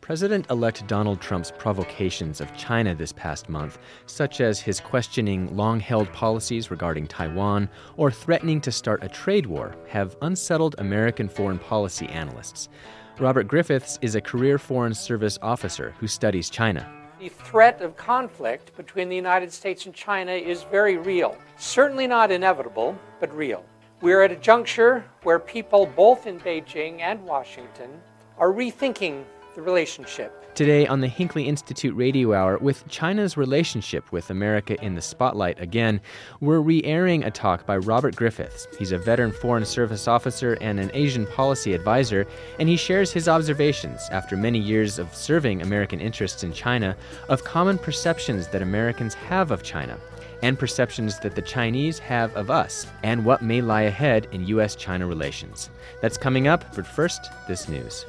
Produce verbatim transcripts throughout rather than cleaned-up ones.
President-elect Donald Trump's provocations of China this past month, such as his questioning long-held policies regarding Taiwan or threatening to start a trade war, have unsettled American foreign policy analysts. Robert Griffiths is a career Foreign Service officer who studies China. The threat of conflict between the United States and China is very real. Certainly not inevitable, but real. We are at a juncture where people both in Beijing and Washington are rethinking the relationship. Today on the Hinckley Institute Radio Hour, with China's relationship with America in the spotlight again, we're re-airing a talk by Robert Griffiths. He's a veteran Foreign Service officer and an Asian policy advisor, and he shares his observations after many years of serving American interests in China of common perceptions that Americans have of China and perceptions that the Chinese have of us, and what may lie ahead in U S China relations. That's coming up, but first, this news.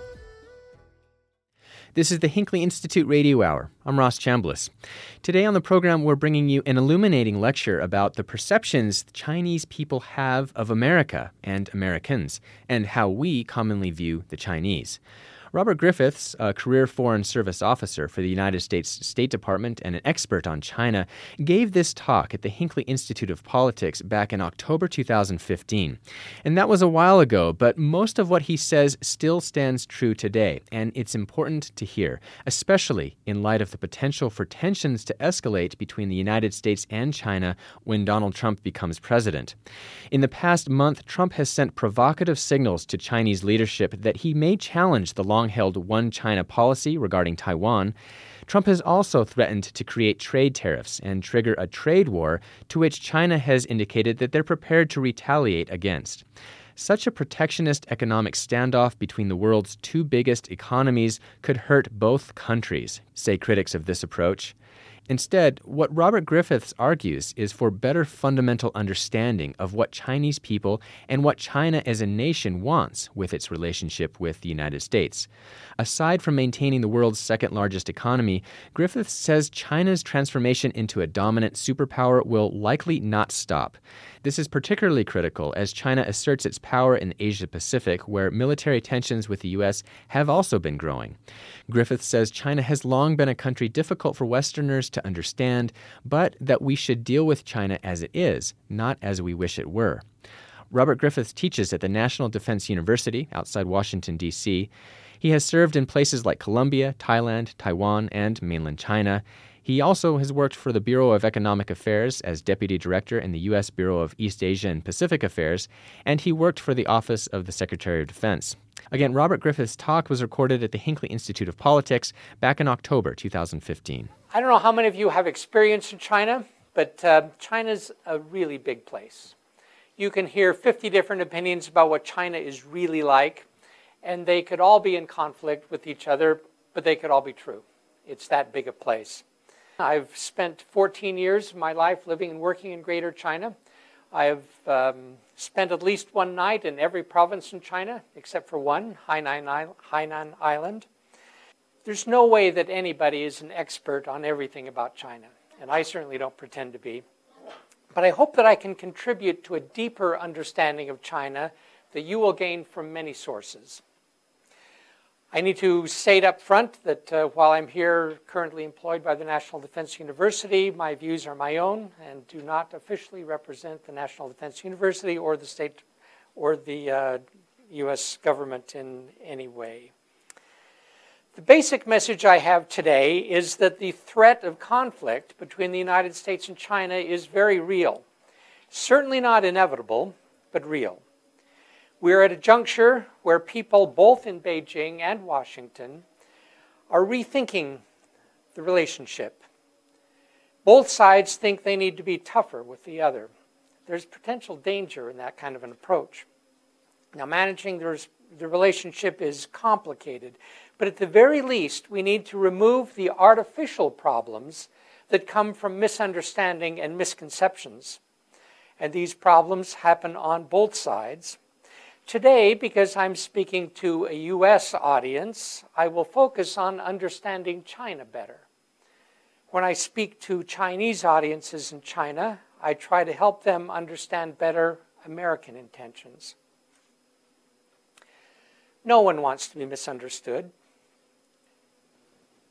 This is the Hinckley Institute Radio Hour. I'm Ross Chambliss. Today on the program, we're bringing you an illuminating lecture about the perceptions Chinese people have of America and Americans, and how we commonly view the Chinese. Robert Griffiths, a career Foreign Service officer for the United States State Department and an expert on China, gave this talk at the Hinckley Institute of Politics back in October two thousand fifteen. And that was a while ago, but most of what he says still stands true today, and it's important to hear, especially in light of the potential for tensions to escalate between the United States and China when Donald Trump becomes president. In the past month, Trump has sent provocative signals to Chinese leadership that he may challenge the long held one China policy regarding Taiwan. Trump has also threatened to create trade tariffs and trigger a trade war to which China has indicated that they're prepared to retaliate against. Such a protectionist economic standoff between the world's two biggest economies could hurt both countries, say critics of this approach. Instead, what Robert Griffiths argues is for better fundamental understanding of what Chinese people and what China as a nation wants with its relationship with the United States. Aside from maintaining the world's second-largest economy, Griffiths says China's transformation into a dominant superpower will likely not stop. This is particularly critical as China asserts its power in Asia-Pacific, where military tensions with the U S have also been growing. Griffiths says China has long been a country difficult for Westerners to understand, but that we should deal with China as it is, not as we wish it were. Robert Griffiths teaches at the National Defense University outside Washington, D C He has served in places like Colombia, Thailand, Taiwan, and mainland China. He also has worked for the Bureau of Economic Affairs as Deputy Director in the U S Bureau of East Asia and Pacific Affairs, and he worked for the Office of the Secretary of Defense. Again, Robert Griffiths' talk was recorded at the Hinckley Institute of Politics back in October two thousand fifteen. I don't know how many of you have experience in China, but uh, China's a really big place. You can hear fifty different opinions about what China is really like, and they could all be in conflict with each other, but they could all be true. It's that big a place. I've spent fourteen years of my life living and working in Greater China. I've um, spent at least one night in every province in China, except for one, Hainan, Hainan Island. There's no way that anybody is an expert on everything about China, and I certainly don't pretend to be. But I hope that I can contribute to a deeper understanding of China that you will gain from many sources. I need to state up front that uh, while I'm here currently employed by the National Defense University, my views are my own and do not officially represent the National Defense University or the state or the uh, U S government in any way. The basic message I have today is that the threat of conflict between the United States and China is very real. Certainly not inevitable, but real. We are at a juncture where people both in Beijing and Washington are rethinking the relationship. Both sides think they need to be tougher with the other. There's potential danger in that kind of an approach. Now, managing the, the relationship is complicated, but at the very least, we need to remove the artificial problems that come from misunderstanding and misconceptions. And these problems happen on both sides. Today, because I'm speaking to a U S audience, I will focus on understanding China better. When I speak to Chinese audiences in China, I try to help them understand better American intentions. No one wants to be misunderstood.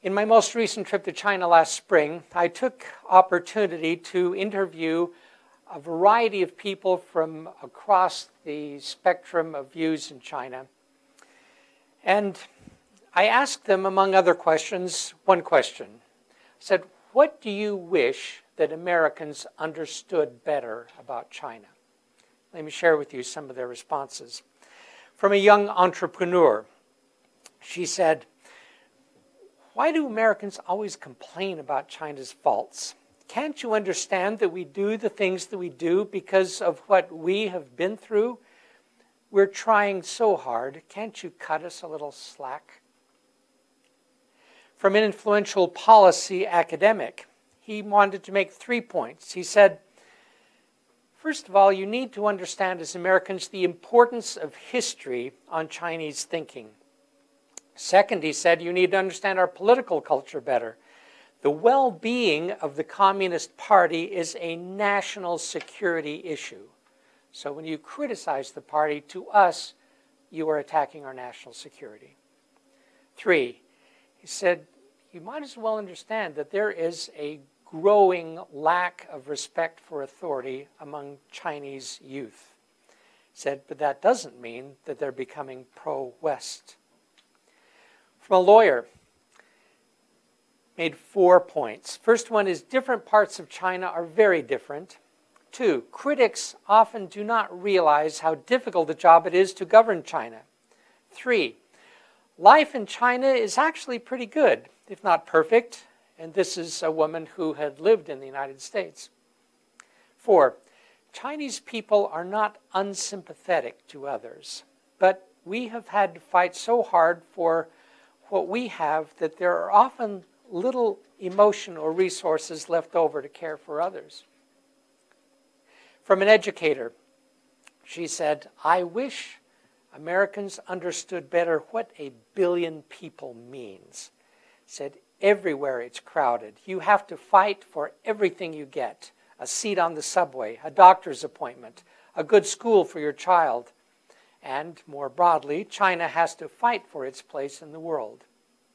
In my most recent trip to China last spring, I took opportunity to interview a variety of people from across the spectrum of views in China. And I asked them, among other questions, one question. I said, what do you wish that Americans understood better about China? Let me share with you some of their responses. From a young entrepreneur, she said, why do Americans always complain about China's faults? Can't you understand that we do the things that we do because of what we have been through? We're trying so hard. Can't you cut us a little slack? From an influential policy academic, he wanted to make three points. He said, first of all, you need to understand as Americans the importance of history on Chinese thinking. Second, he said, you need to understand our political culture better. The well-being of the Communist Party is a national security issue. So when you criticize the party, to us, you are attacking our national security. Three, he said, you might as well understand that there is a growing lack of respect for authority among Chinese youth. He said, but that doesn't mean that they're becoming pro-West. From a lawyer, made four points. First one is different parts of China are very different. Two, critics often do not realize how difficult a job it is to govern China. Three, life in China is actually pretty good, if not perfect, and this is a woman who had lived in the United States. Four, Chinese people are not unsympathetic to others, but we have had to fight so hard for what we have that there are often little emotion or resources left over to care for others. From an educator, she said, I wish Americans understood better what a billion people means. Said, everywhere it's crowded. You have to fight for everything you get. A seat on the subway, a doctor's appointment, a good school for your child. And more broadly, China has to fight for its place in the world.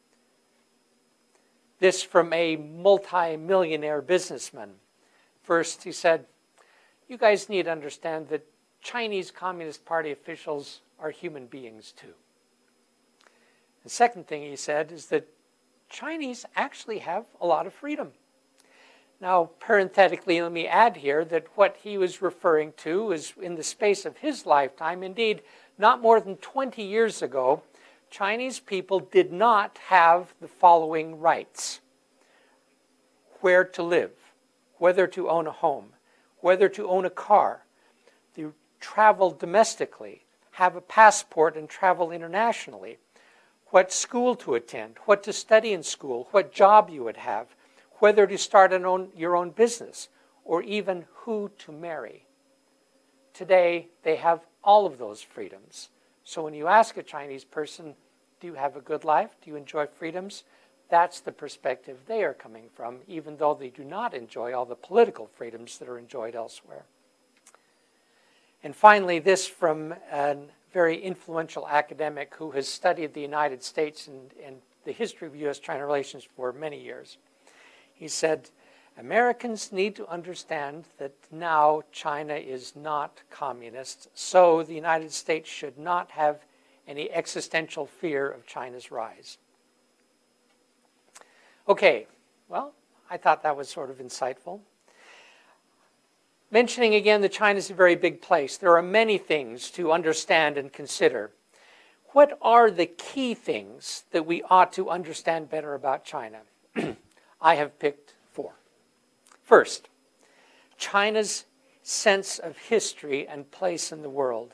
This from a multi-millionaire businessman. First, he said, you guys need to understand that Chinese Communist Party officials are human beings too. The second thing he said is that Chinese actually have a lot of freedom. Now, parenthetically, let me add here that what he was referring to is in the space of his lifetime. Indeed, not more than twenty years ago, Chinese people did not have the following rights: where to live, whether to own a home, whether to own a car, to travel domestically, have a passport and travel internationally, what school to attend, what to study in school, what job you would have, whether to start an own, your own business, or even who to marry. Today, they have all of those freedoms. So when you ask a Chinese person, do you have a good life? Do you enjoy freedoms? That's the perspective they are coming from, even though they do not enjoy all the political freedoms that are enjoyed elsewhere. And finally, this from a very influential academic who has studied the United States and, and the history of U S China relations for many years. He said, Americans need to understand that now China is not communist, so the United States should not have any existential fear of China's rise. Okay, well, I thought that was sort of insightful. Mentioning again that China is a very big place, there are many things to understand and consider. What are the key things that we ought to understand better about China? I have picked four. First, China's sense of history and place in the world.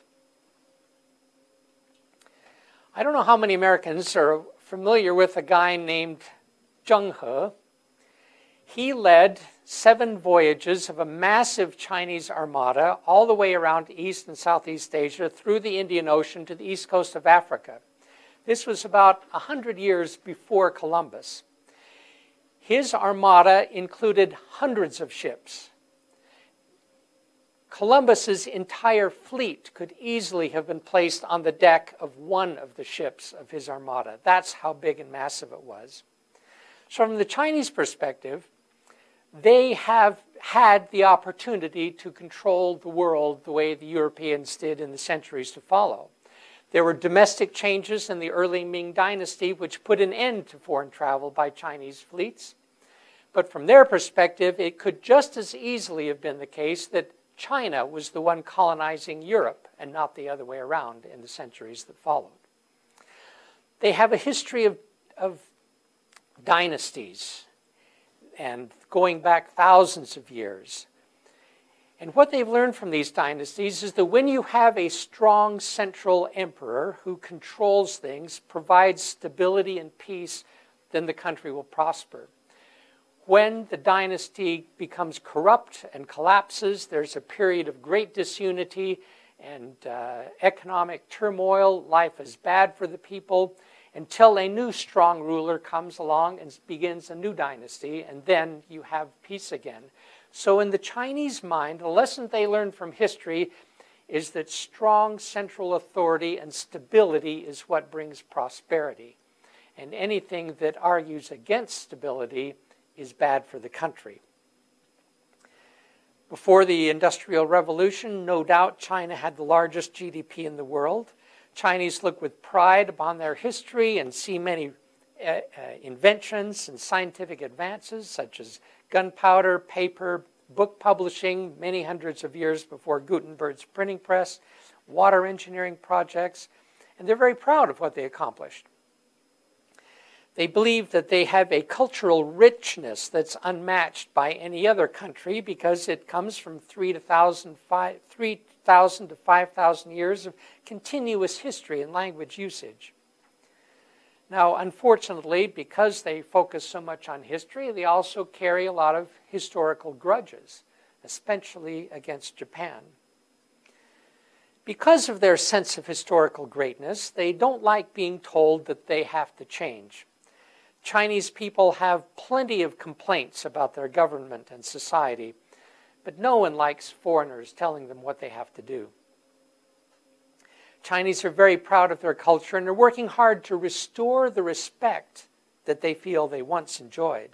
I don't know how many Americans are familiar with a guy named Zheng He. He led seven voyages of a massive Chinese armada all the way around East and Southeast Asia through the Indian Ocean to the east coast of Africa. This was about one hundred years before Columbus. His armada included hundreds of ships. Columbus's entire fleet could easily have been placed on the deck of one of the ships of his armada. That's how big and massive it was. So from the Chinese perspective, they have had the opportunity to control the world the way the Europeans did in the centuries to follow. There were domestic changes in the early Ming Dynasty which put an end to foreign travel by Chinese fleets. But from their perspective, it could just as easily have been the case that China was the one colonizing Europe and not the other way around in the centuries that followed. They have a history of, of dynasties and going back thousands of years. And what they've learned from these dynasties is that when you have a strong central emperor who controls things, provides stability and peace, then the country will prosper. When the dynasty becomes corrupt and collapses, there's a period of great disunity and uh, economic turmoil. Life is bad for the people until a new strong ruler comes along and begins a new dynasty, and then you have peace again. So in the Chinese mind, the lesson they learned from history is that strong central authority and stability is what brings prosperity. And anything that argues against stability is bad for the country. Before the Industrial Revolution, no doubt China had the largest G D P in the world. Chinese look with pride upon their history and see many uh, uh, inventions and scientific advances such as gunpowder, paper, book publishing many hundreds of years before Gutenberg's printing press, water engineering projects, and they're very proud of what they accomplished. They believe that they have a cultural richness that's unmatched by any other country because it comes from three thousand to five thousand years of continuous history and language usage. Now, unfortunately, because they focus so much on history, they also carry a lot of historical grudges, especially against Japan. Because of their sense of historical greatness, they don't like being told that they have to change. Chinese people have plenty of complaints about their government and society, but no one likes foreigners telling them what they have to do. Chinese are very proud of their culture and are working hard to restore the respect that they feel they once enjoyed.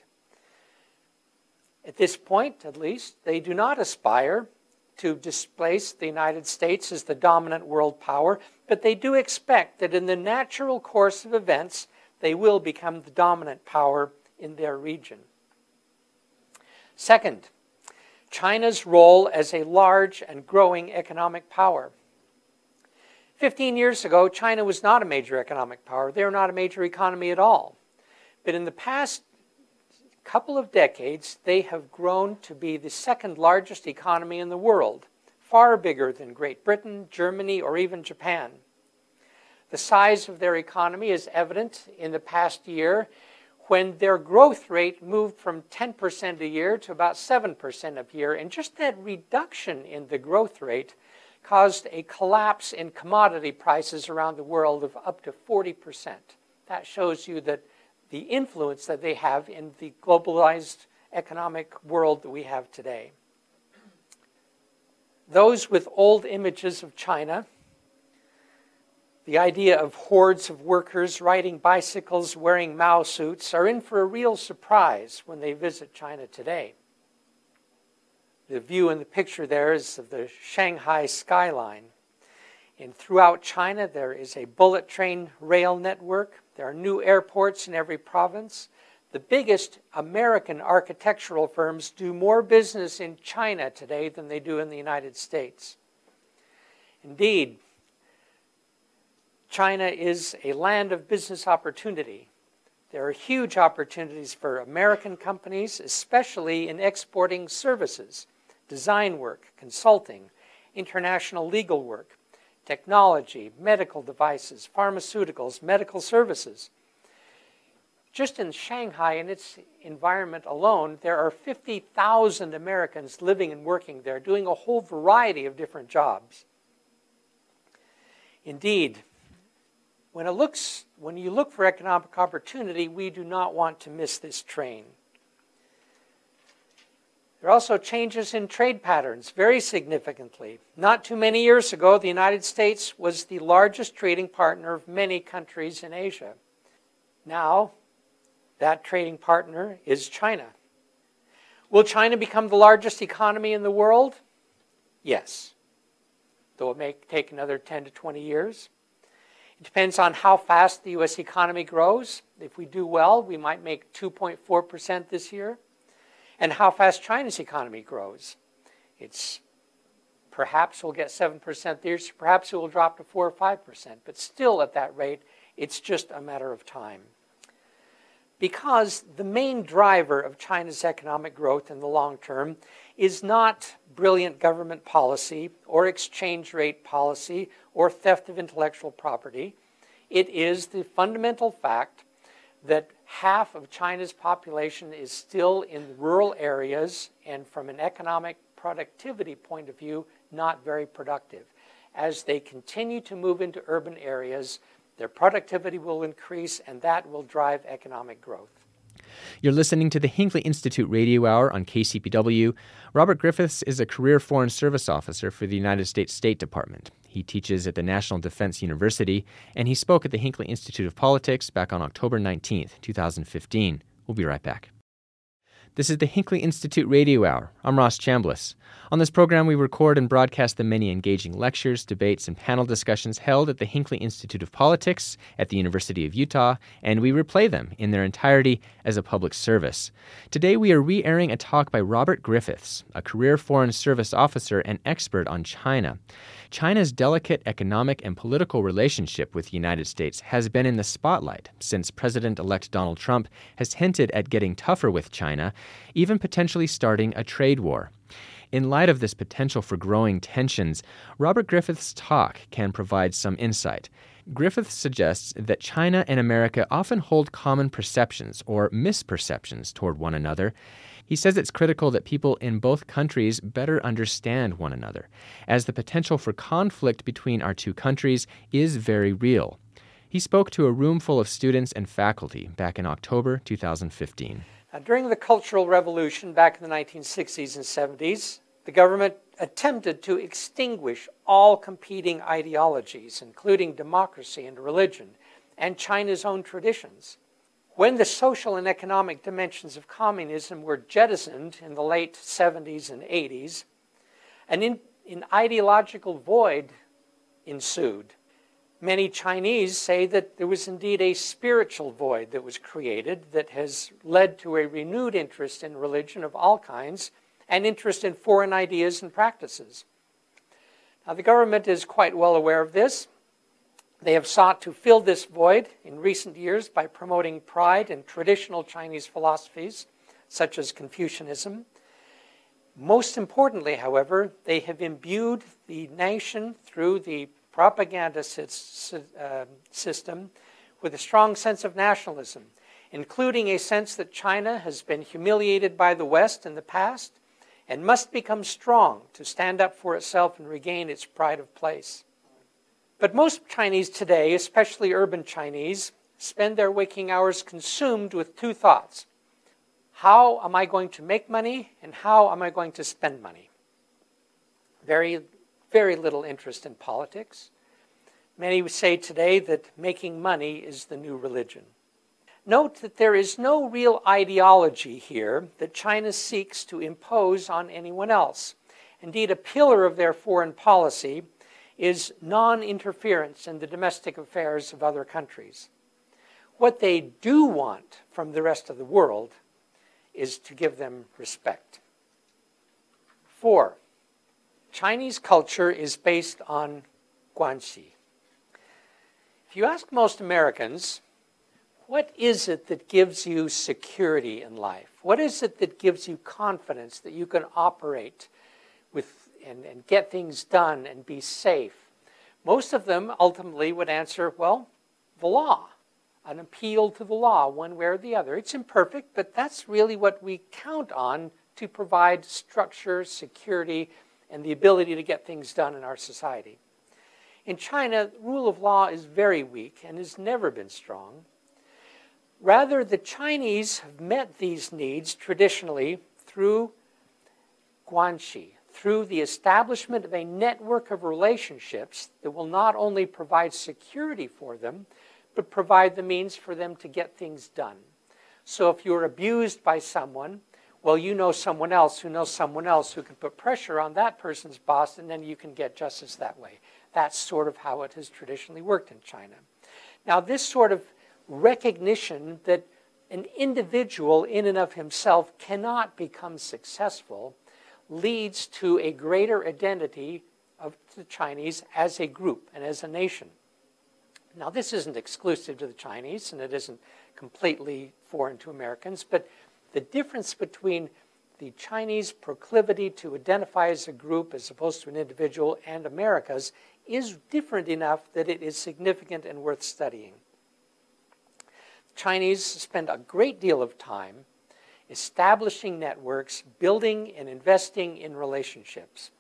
At this point, at least, they do not aspire to displace the United States as the dominant world power, but they do expect that in the natural course of events, they will become the dominant power in their region. Second, China's role as a large and growing economic power. Fifteen years ago, China was not a major economic power. They were not a major economy at all. But in the past couple of decades, they have grown to be the second largest economy in the world, far bigger than Great Britain, Germany, or even Japan. The size of their economy is evident in the past year when their growth rate moved from ten percent a year to about seven percent a year. And just that reduction in the growth rate caused a collapse in commodity prices around the world of up to forty percent. That shows you that the influence that they have in the globalized economic world that we have today. Those with old images of China, the idea of hordes of workers riding bicycles wearing Mao suits, are in for a real surprise when they visit China today. The view in the picture there is of the Shanghai skyline. And throughout China, there is a bullet train rail network. There are new airports in every province. The biggest American architectural firms do more business in China today than they do in the United States. Indeed, China is a land of business opportunity. There are huge opportunities for American companies, especially in exporting services, design work, consulting, international legal work, technology, medical devices, pharmaceuticals, medical services. Just in Shanghai and its environment alone, there are fifty thousand Americans living and working there, doing a whole variety of different jobs. Indeed, when it looks, when you look for economic opportunity, we do not want to miss this train. There are also changes in trade patterns, very significantly. Not too many years ago, the United States was the largest trading partner of many countries in Asia. Now, That trading partner is China. Will China become the largest economy in the world? Yes, though it may take another ten to twenty years. It depends on how fast the U S economy grows. If we do well, we might make two point four percent this year. And how fast China's economy grows. It's perhaps we'll get seven percent this year, perhaps it will drop to four or five percent. But still at that rate, it's just a matter of time. Because the main driver of China's economic growth in the long term is not brilliant government policy or exchange rate policy or theft of intellectual property. It is the fundamental fact that half of China's population is still in rural areas and from an economic productivity point of view, not very productive. As they continue to move into urban areas, their productivity will increase, and that will drive economic growth. You're listening to the Hinckley Institute Radio Hour on K C P W. Robert Griffiths is a career Foreign Service officer for the United States State Department. He teaches at the National Defense University, and he spoke at the Hinckley Institute of Politics back on October nineteenth, twenty fifteen. We'll be right back. This is the Hinckley Institute Radio Hour. I'm Ross Chambliss. On this program, we record and broadcast the many engaging lectures, debates, and panel discussions held at the Hinckley Institute of Politics at the University of Utah, and we replay them in their entirety as a public service. Today, we are re-airing a talk by Robert Griffiths, a career Foreign Service officer and expert on China. China's delicate economic and political relationship with the United States has been in the spotlight since President-elect Donald Trump has hinted at getting tougher with China, even potentially starting a trade war. In light of this potential for growing tensions, Robert Griffiths' talk can provide some insight. Griffiths suggests that China and America often hold common perceptions or misperceptions toward one another. He says it's critical that people in both countries better understand one another, as the potential for conflict between our two countries is very real. He spoke to a room full of students and faculty back in October two thousand fifteen. Now, during the Cultural Revolution back in the nineteen sixties and seventies, the government attempted to extinguish all competing ideologies, including democracy and religion, and China's own traditions. When the social and economic dimensions of communism were jettisoned in the late seventies and eighties, an, in, an ideological void ensued. Many Chinese say that there was indeed a spiritual void that was created that has led to a renewed interest in religion of all kinds and interest in foreign ideas and practices. Now, the government is quite well aware of this. They have sought to fill this void in recent years by promoting pride in traditional Chinese philosophies, such as Confucianism. Most importantly, however, they have imbued the nation through the propaganda system with a strong sense of nationalism, including a sense that China has been humiliated by the West in the past and must become strong to stand up for itself and regain its pride of place. But most Chinese today, especially urban Chinese, spend their waking hours consumed with two thoughts. How am I going to make money, and how am I going to spend money? Very, very little interest in politics. Many would say today that making money is the new religion. Note that there is no real ideology here that China seeks to impose on anyone else. Indeed, a pillar of their foreign policy is non-interference in the domestic affairs of other countries. What they do want from the rest of the world is to give them respect. Four, Chinese culture is based on guanxi. If you ask most Americans, what is it that gives you security in life? What is it that gives you confidence that you can operate with and, and get things done and be safe? Most of them ultimately would answer, well, the law, an appeal to the law one way or the other. It's imperfect, but that's really what we count on to provide structure, security, and the ability to get things done in our society. In China, rule of law is very weak and has never been strong. Rather, the Chinese have met these needs traditionally through guanxi, through the establishment of a network of relationships that will not only provide security for them, but provide the means for them to get things done. So if you're abused by someone, well, you know someone else who knows someone else who can put pressure on that person's boss, and then you can get justice that way. That's sort of how it has traditionally worked in China. Now, this sort of recognition that an individual in and of himself cannot become successful leads to a greater identity of the Chinese as a group and as a nation. Now, this isn't exclusive to the Chinese, and it isn't completely foreign to Americans, but the difference between the Chinese proclivity to identify as a group as opposed to an individual and America's is different enough that it is significant and worth studying. Chinese spend a great deal of time establishing networks, building and investing in relationships.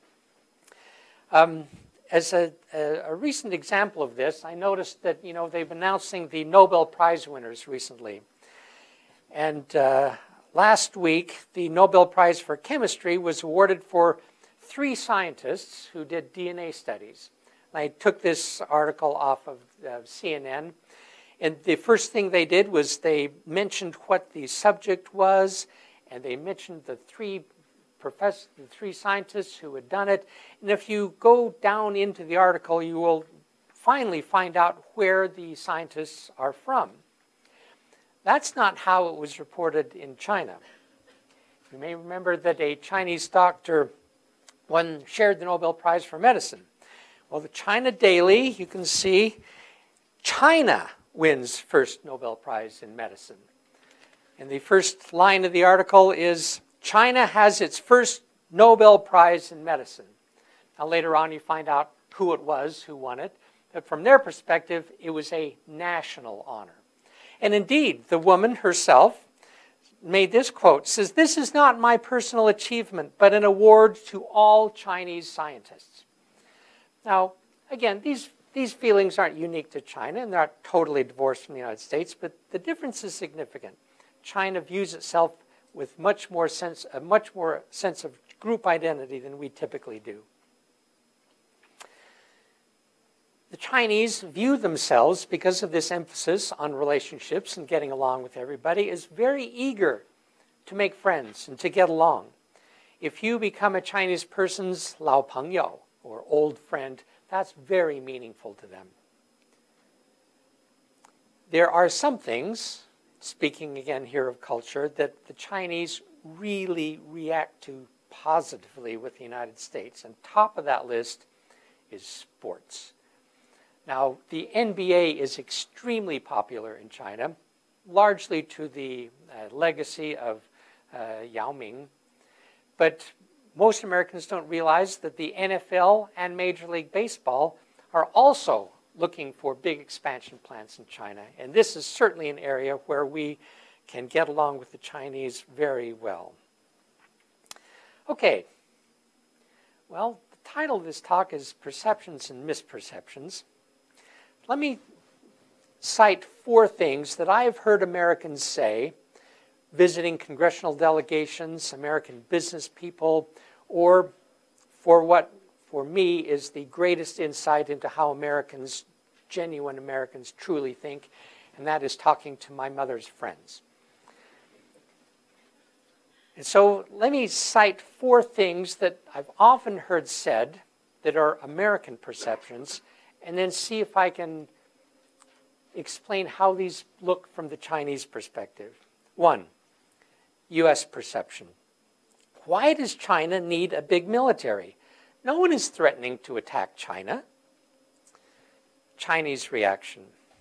Um, as a, a, a recent example of this, I noticed that, you know, they've announcing the Nobel Prize winners recently. And uh, last week, the Nobel Prize for Chemistry was awarded for three scientists who did D N A studies. And I took this article off of uh, C N N. And the first thing they did was they mentioned what the subject was, and they mentioned the three professors, the three scientists who had done it. And if you go down into the article, you will finally find out where the scientists are from. That's not how it was reported in China. You may remember that a Chinese doctor one shared the Nobel Prize for Medicine. Well, the China Daily, you can see, China wins first Nobel Prize in medicine. And the first line of the article is, China has its first Nobel Prize in medicine. Now later on you find out who it was who won it, but from their perspective it was a national honor. And indeed, the woman herself made this quote, says, "This is not my personal achievement, but an award to all Chinese scientists." Now, again, these These feelings aren't unique to China, and they're not totally divorced from the United States, but the difference is significant. China views itself with much more sense, a much more sense of group identity than we typically do. The Chinese view themselves, because of this emphasis on relationships and getting along with everybody, as very eager to make friends and to get along. If you become a Chinese person's 老朋友, or old friend, that's very meaningful to them. There are some things, speaking again here of culture, that the Chinese really react to positively with the United States. And top of that list is sports. Now, the N B A is extremely popular in China, largely to the uh, legacy of uh, Yao Ming. But most Americans don't realize that the N F L and Major League Baseball are also looking for big expansion plans in China. And this is certainly an area where we can get along with the Chinese very well. Okay. Well, the title of this talk is Perceptions and Misperceptions. Let me cite four things that I have heard Americans say visiting congressional delegations, American business people, or for what, for me, is the greatest insight into how Americans, genuine Americans, truly think, and that is talking to my mother's friends. And so let me cite four things that I've often heard said that are American perceptions, and then see if I can explain how these look from the Chinese perspective. One, U S perception. Why does China need a big military? No one is threatening to attack China. Chinese reaction.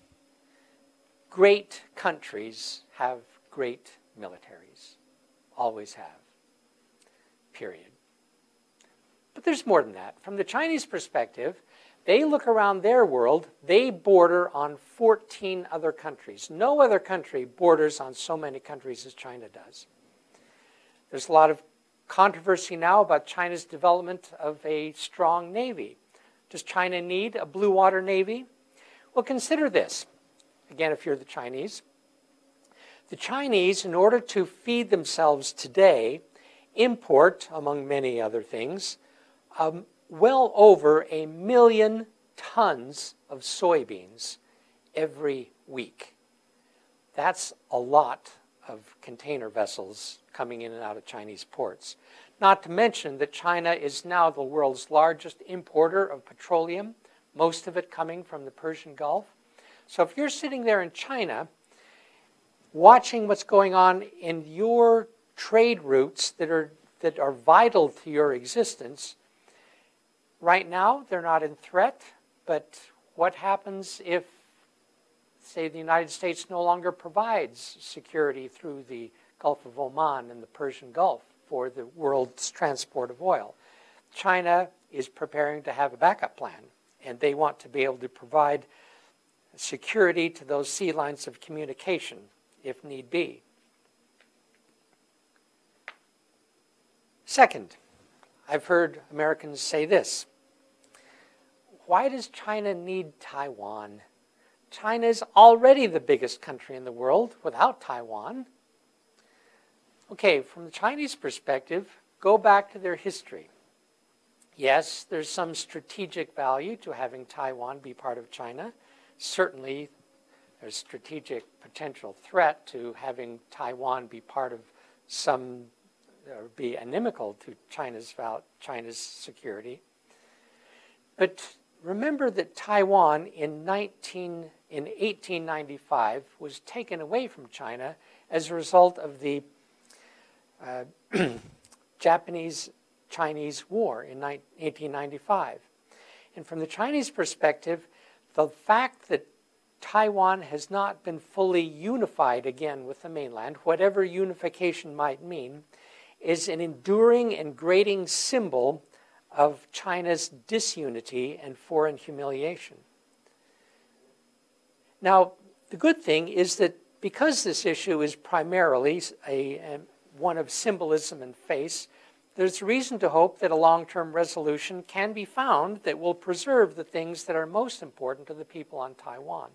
Great countries have great militaries. Always have. Period. But there's more than that. From the Chinese perspective, they look around their world, they border on fourteen other countries. No other country borders on so many countries as China does. There's a lot of controversy now about China's development of a strong navy. Does China need a blue water navy? Well, consider this. Again, if you're the Chinese. The Chinese, in order to feed themselves today, import, among many other things, um, well over a million tons of soybeans every week. That's a lot of container vessels coming in and out of Chinese ports. Not to mention that China is now the world's largest importer of petroleum, most of it coming from the Persian Gulf. So if you're sitting there in China, watching what's going on in your trade routes that are, that are vital to your existence, right now they're not in threat, but what happens if, say, the United States no longer provides security through the Gulf of Oman and the Persian Gulf for the world's transport of oil? China is preparing to have a backup plan, and they want to be able to provide security to those sea lines of communication if need be. Second, I've heard Americans say this: why does China need Taiwan? China is already the biggest country in the world without Taiwan. Okay, from the Chinese perspective, go back to their history. Yes, there's some strategic value to having Taiwan be part of China. Certainly, there's strategic potential threat to having Taiwan be part of some, or be inimical to China's, China's security. But remember that Taiwan in, nineteen, in eighteen ninety-five was taken away from China as a result of the uh, Japanese-Chinese War in eighteen ninety-five. And from the Chinese perspective, the fact that Taiwan has not been fully unified again with the mainland, whatever unification might mean, is an enduring and grating symbol of China's disunity and foreign humiliation. Now, the good thing is that because this issue is primarily a, a, one of symbolism and face, there's reason to hope that a long-term resolution can be found that will preserve the things that are most important to the people on Taiwan.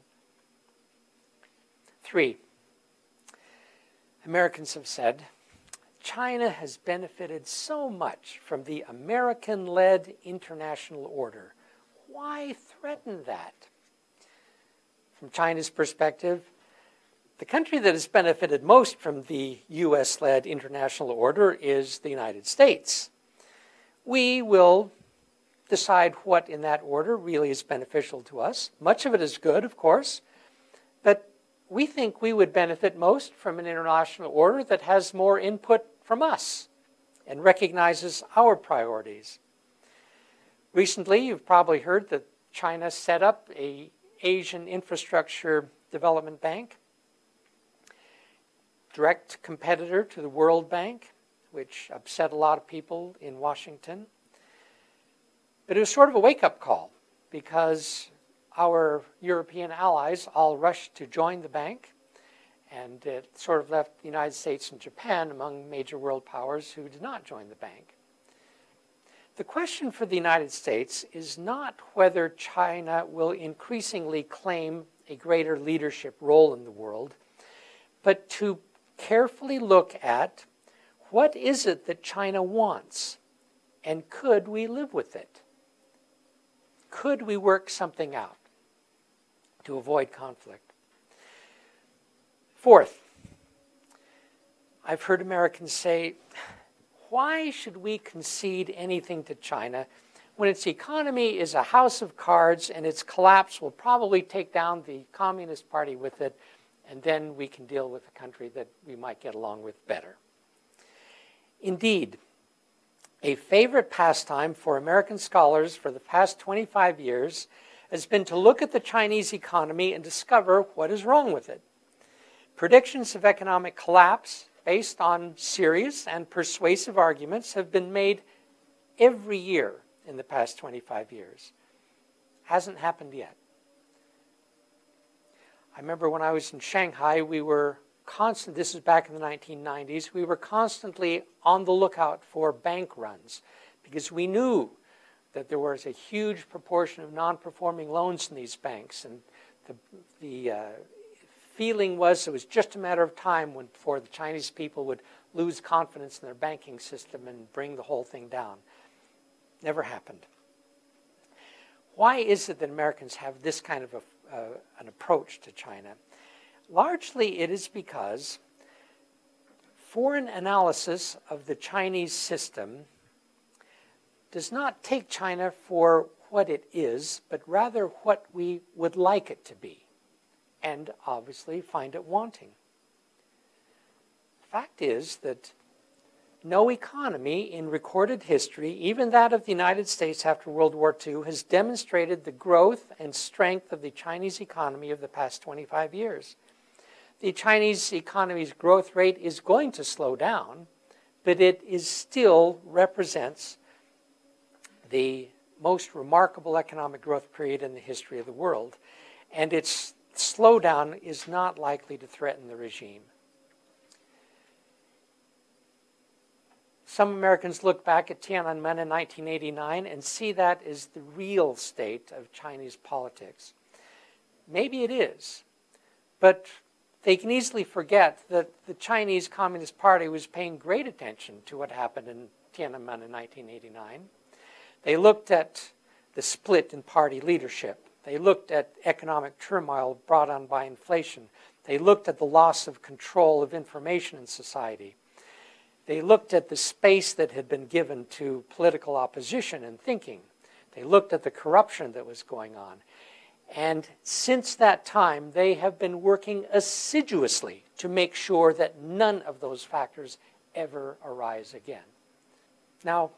Three, Americans have said, China has benefited so much from the American-led international order. Why threaten that? From China's perspective, the country that has benefited most from the U S-led international order is the United States. We will decide what in that order really is beneficial to us. Much of it is good, of course, but we think we would benefit most from an international order that has more input from us and recognizes our priorities. Recently, you've probably heard that China set up an Asian Infrastructure Development Bank, direct competitor to the World Bank, which upset a lot of people in Washington. But it was sort of a wake-up call because our European allies all rushed to join the bank, and it sort of left the United States and Japan among major world powers who did not join the bank. The question for the United States is not whether China will increasingly claim a greater leadership role in the world, but to carefully look at what is it that China wants, and could we live with it? Could we work something out to avoid conflict? Fourth, I've heard Americans say, why should we concede anything to China when its economy is a house of cards and its collapse will probably take down the Communist Party with it, and then we can deal with a country that we might get along with better? Indeed, a favorite pastime for American scholars for the past twenty-five years has been to look at the Chinese economy and discover what is wrong with it. Predictions of economic collapse based on serious and persuasive arguments have been made every year in the past twenty-five years. Hasn't happened yet. I remember when I was in Shanghai, we were constant, this is back in the nineteen nineties, we were constantly on the lookout for bank runs because we knew that there was a huge proportion of non-performing loans in these banks, and the, the uh, feeling was it was just a matter of time when, before the Chinese people would lose confidence in their banking system and bring the whole thing down. Never happened. Why is it that Americans have this kind of a, uh, an approach to China? Largely it is because foreign analysis of the Chinese system does not take China for what it is, but rather what we would like it to be, and obviously find it wanting. The fact is that no economy in recorded history, even that of the United States after World War Two, has demonstrated the growth and strength of the Chinese economy of the past twenty-five years. The Chinese economy's growth rate is going to slow down, but it is still represents the most remarkable economic growth period in the history of the world, and its slowdown is not likely to threaten the regime. Some Americans look back at Tiananmen in nineteen eighty-nine and see that as the real state of Chinese politics. Maybe it is, but they can easily forget that the Chinese Communist Party was paying great attention to what happened in Tiananmen in nineteen eighty-nine. They looked at the split in party leadership. They looked at economic turmoil brought on by inflation. They looked at the loss of control of information in society. They looked at the space that had been given to political opposition and thinking. They looked at the corruption that was going on. And since that time, they have been working assiduously to make sure that none of those factors ever arise again. Now,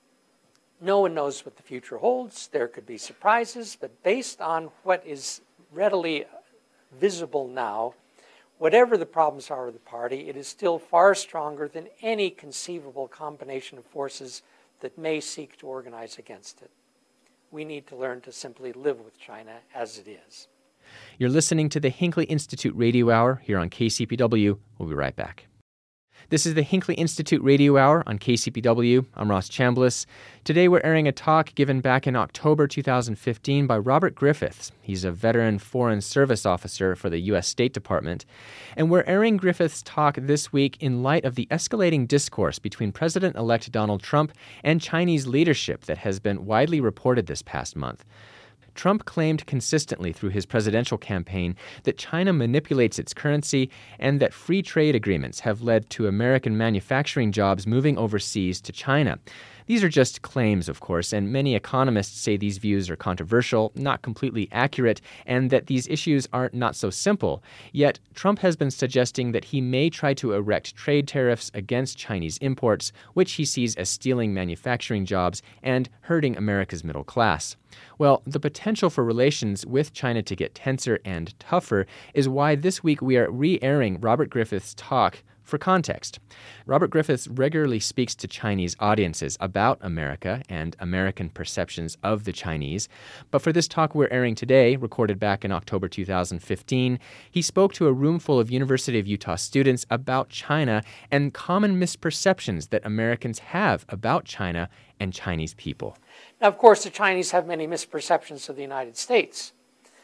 no one knows what the future holds. There could be surprises, but based on what is readily visible now, whatever the problems are with the party, it is still far stronger than any conceivable combination of forces that may seek to organize against it. We need to learn to simply live with China as it is. You're listening to the Hinckley Institute Radio Hour here on K C P W. We'll be right back. This is the Hinckley Institute Radio Hour on K C P W. I'm Ross Chambliss. Today we're airing a talk given back in October two thousand fifteen by Robert Griffiths. He's a veteran Foreign Service officer for the U S State Department. And we're airing Griffiths' talk this week in light of the escalating discourse between President-elect Donald Trump and Chinese leadership that has been widely reported this past month. Trump claimed consistently through his presidential campaign that China manipulates its currency and that free trade agreements have led to American manufacturing jobs moving overseas to China. These are just claims, of course, and many economists say these views are controversial, not completely accurate, and that these issues are not so simple. Yet, Trump has been suggesting that he may try to erect trade tariffs against Chinese imports, which he sees as stealing manufacturing jobs and hurting America's middle class. Well, the potential for relations with China to get tenser and tougher is why this week we are re-airing Robert Griffiths' talk for context. Robert Griffiths regularly speaks to Chinese audiences about America and American perceptions of the Chinese. But for this talk we're airing today, recorded back in October two thousand fifteen, he spoke to a room full of University of Utah students about China and common misperceptions that Americans have about China and Chinese people. Now, of course, the Chinese have many misperceptions of the United States.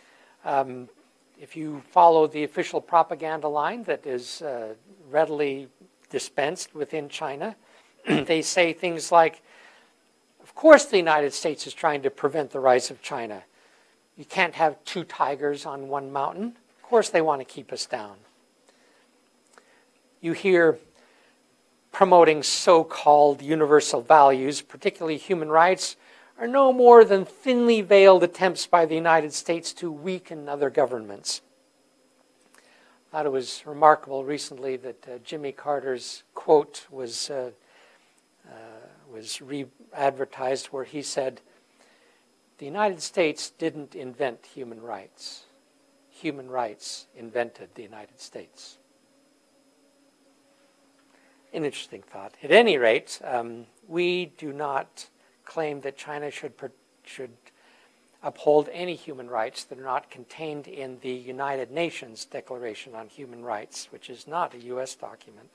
Um, if you follow the official propaganda line that is uh, readily dispensed within China, they say things like, of course the United States is trying to prevent the rise of China. You can't have two tigers on one mountain. Of course they want to keep us down. You hear promoting so-called universal values, particularly human rights, are no more than thinly veiled attempts by the United States to weaken other governments. I thought it was remarkable recently that uh, Jimmy Carter's quote was uh, uh, was re-advertised where he said, "The United States didn't invent human rights. Human rights invented the United States." An interesting thought. At any rate, um, we do not claim that China should should uphold any human rights that are not contained in the United Nations Declaration on Human Rights, which is not a U S document.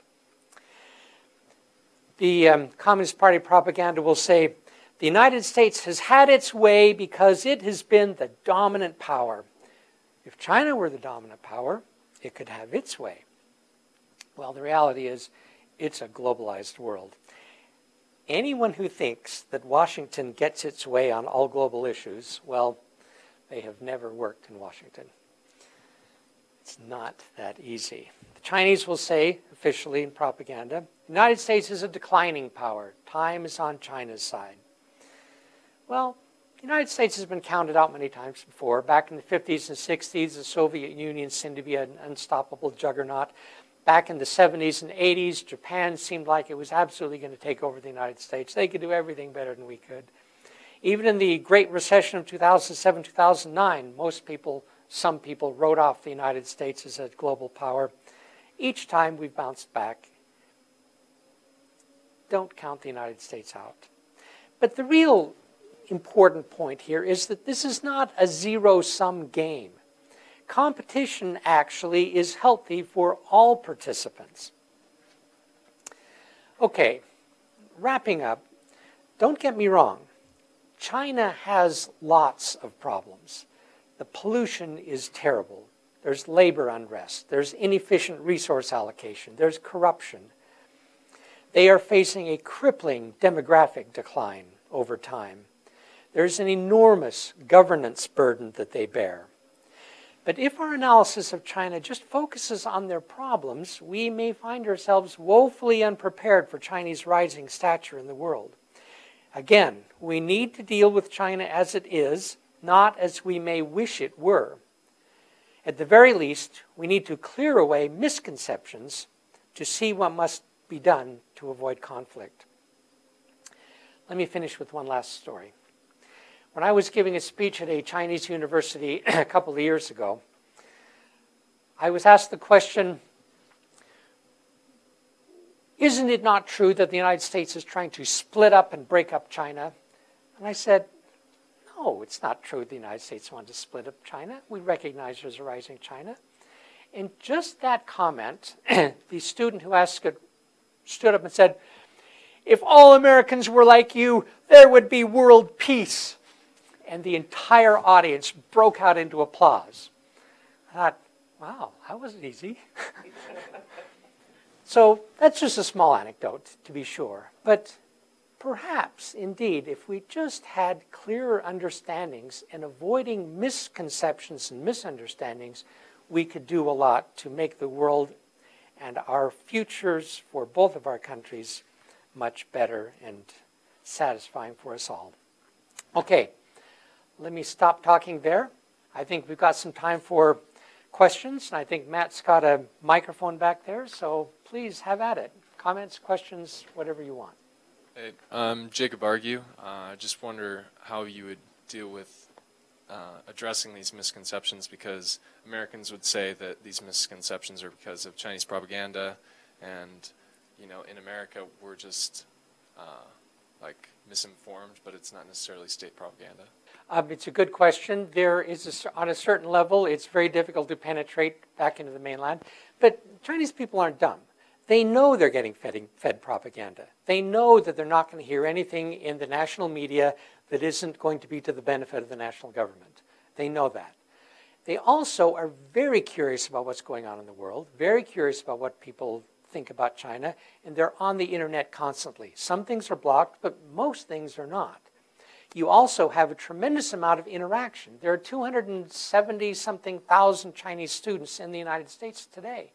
The um, Communist Party propaganda will say, the United States has had its way because it has been the dominant power. If China were the dominant power, it could have its way. Well, the reality is, it's a globalized world. Anyone who thinks that Washington gets its way on all global issues, well, they have never worked in Washington. It's not that easy. The Chinese will say, officially in propaganda, the United States is a declining power. Time is on China's side. Well, the United States has been counted out many times before. Back in the fifties and sixties, the Soviet Union seemed to be an unstoppable juggernaut. Back in the seventies and eighties, Japan seemed like it was absolutely going to take over the United States. They could do everything better than we could. Even in the Great Recession of two thousand seven, two thousand nine, most people, some people, wrote off the United States as a global power. Each time we've bounced back. Don't count the United States out. But the real important point here is that this is not a zero-sum game. Competition actually is healthy for all participants. Okay, wrapping up, don't get me wrong. China has lots of problems. The pollution is terrible. There's labor unrest. There's inefficient resource allocation. There's corruption. They are facing a crippling demographic decline over time. There's an enormous governance burden that they bear. But if our analysis of China just focuses on their problems, we may find ourselves woefully unprepared for Chinese rising stature in the world. Again, we need to deal with China as it is, not as we may wish it were. At the very least, we need to clear away misconceptions to see what must be done to avoid conflict. Let me finish with one last story. When I was giving a speech at a Chinese university a couple of years ago, I was asked the question, isn't it not true that the United States is trying to split up and break up China? And I said, no, it's not true the United States wants to split up China. We recognize there's a rising China. And just that comment, the student who asked it stood up and said, if all Americans were like you, there would be world peace. And the entire audience broke out into applause. I thought, wow, that wasn't easy. So that's just a small anecdote, to be sure. But perhaps, indeed, if we just had clearer understandings and avoiding misconceptions and misunderstandings, we could do a lot to make the world and our futures for both of our countries much better and satisfying for us all. Okay. Let me stop talking there. I think we've got some time for questions. And I think Matt's got a microphone back there, so please have at it. Comments, questions, whatever you want. Hey, um, Jacob Argue. Uh, I just wonder how you would deal with uh, addressing these misconceptions, because Americans would say that these misconceptions are because of Chinese propaganda, and you know, in America we're just uh, like misinformed, but it's not necessarily state propaganda. Um, it's a good question. There is, a, on a certain level, it's very difficult to penetrate back into the mainland. But Chinese people aren't dumb. They know they're getting fed, fed propaganda. They know that they're not going to hear anything in the national media that isn't going to be to the benefit of the national government. They know that. They also are very curious about what's going on in the world, very curious about what people think about China, and they're on the internet constantly. Some things are blocked, but most things are not. You also have a tremendous amount of interaction. There are two hundred seventy something thousand Chinese students in the United States today.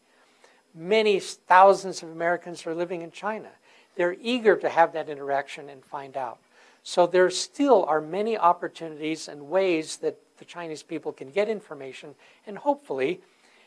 Many thousands of Americans are living in China. They're eager to have that interaction and find out. So there still are many opportunities and ways that the Chinese people can get information and hopefully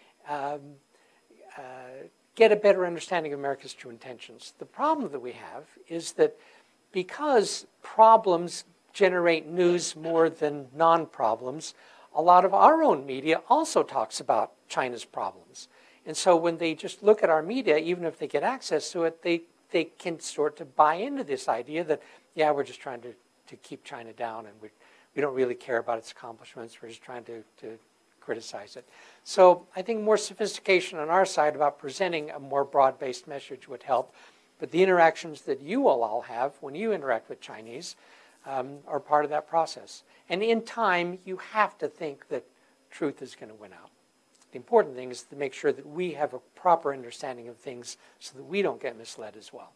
um, uh, get a better understanding of America's true intentions. The problem that we have is that because problems generate news more than non-problems, a lot of our own media also talks about China's problems. And so when they just look at our media, even if they get access to it, they, they can sort of buy into this idea that, yeah, we're just trying to, to keep China down and we, we don't really care about its accomplishments. We're just trying to, to criticize it. So I think more sophistication on our side about presenting a more broad-based message would help. But the interactions that you will all have when you interact with Chinese Um, are part of that process. And in time, you have to think that truth is going to win out. The important thing is to make sure that we have a proper understanding of things so that we don't get misled as well.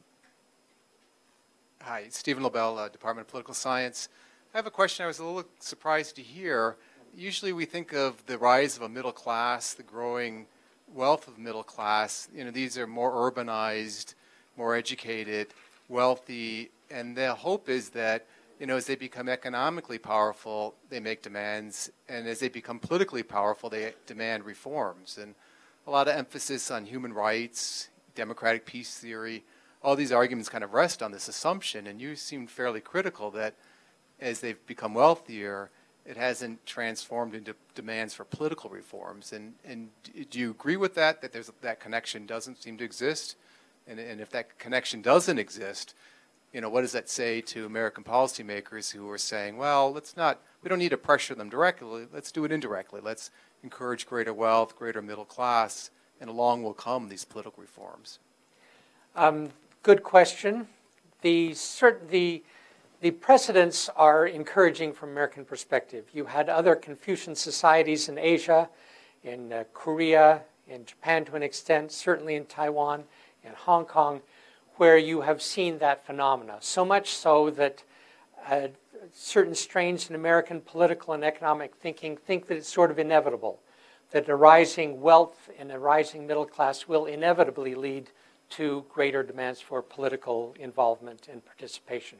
Hi, Stephen Lobel, uh, Department of Political Science. I have a question I was a little surprised to hear. Usually we think of the rise of a middle class, the growing wealth of middle class. You know, these are more urbanized, more educated, wealthy, and the hope is that, you know, as they become economically powerful, they make demands, and as they become politically powerful, they demand reforms. And a lot of emphasis on human rights, democratic peace theory, all these arguments kind of rest on this assumption, and you seem fairly critical that as they've become wealthier, it hasn't transformed into demands for political reforms. And, and do you agree with that, that there's, that connection doesn't seem to exist? And, and if that connection doesn't exist, you know, what does that say to American policymakers who are saying, well, let's not, we don't need to pressure them directly, let's do it indirectly. Let's encourage greater wealth, greater middle class, and along will come these political reforms. Um, good question. The, certain, the, the precedents are encouraging from American perspective. You had other Confucian societies in Asia, in uh, Korea, in Japan to an extent, certainly in Taiwan, in Hong Kong, where you have seen that phenomena. So much so that uh, certain strains in American political and economic thinking think that it's sort of inevitable, that a rising wealth and a rising middle class will inevitably lead to greater demands for political involvement and participation.